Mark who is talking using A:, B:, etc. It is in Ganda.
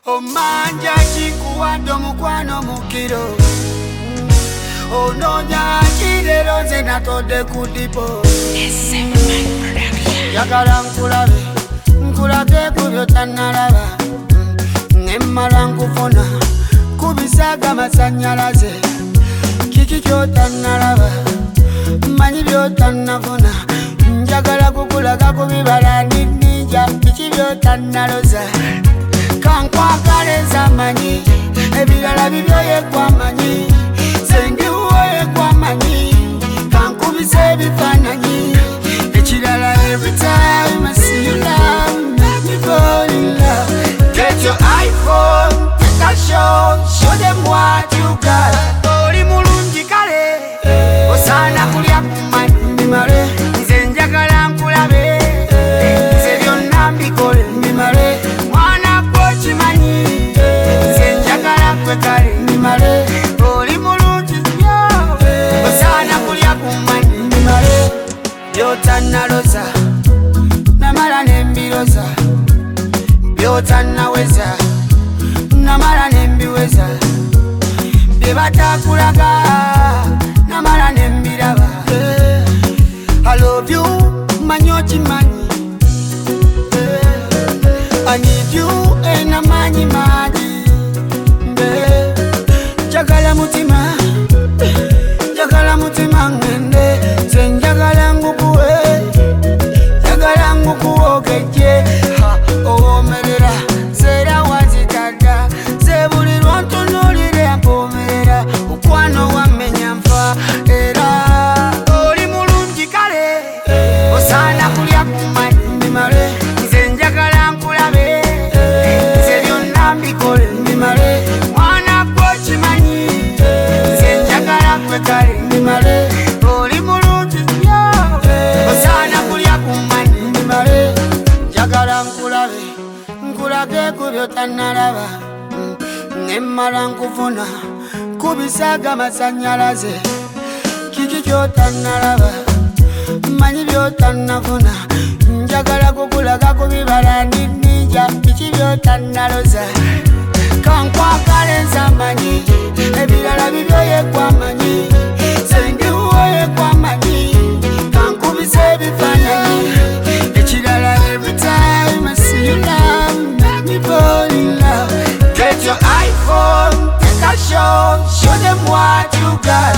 A: Omanja chikuwado mukwano mukiro Ononya chilero nze natode kudipo Yakala nkulabe nkulage kubyo tannalaba Nemmala nkufuna kubisaga masanyalaze Kiki kyotannalaba manyi byotannafuna Njagala kukulaga kubibala ninja Kiki byotannaloza Kankwagala zamanyi ebirala bibyo yekwamanyi Sendiwo yekwamanyi kankubise ebifaananyi ekirala every time I see you love make me fall in love Get your iPhone, take a show them what you got Oli mulungi kale osana kulya kumanyi mbimale nze njagala nkulabe nze byonna mbikole mbimale Nimale, oli mulungi nnyo osaana kulya kumanyi nimale byotannaloza namala nembiroza byotannaweza namala nembiweza bye batakulaga namala nembiraba I love you manyi okimanyi I need you enamanyi manyi Jagala mutima ngende Zenjagala ngukuwe Jagala ngukuwogeje Owomerera Zera wazitadda Zebulirwa ntunulire mpomerera Mukwano wamenya nfa Era oli mulungi kale Osaana kulya kumanyi mbimale Nze njagala nkulabe Nze byonna mbikole mbimale Kale nimale oli mulungi nnyo osaana kulya kumanyi nimale njagala nkulabe nkulage kubyo tannalaba nemmala nkufuna kubisaga masanyalaze kiki kyotannalaba manyi byotannafuna njagala kukulaga kubibala ninja kiki byotannaloza kankwagala enzamanyi ebirala bibyo yekwamanyi sendiwo yekwamanyi kankubise ebifaananyi ekirala every time I see you love make me fall in love Get your iPhone, take a show them what you got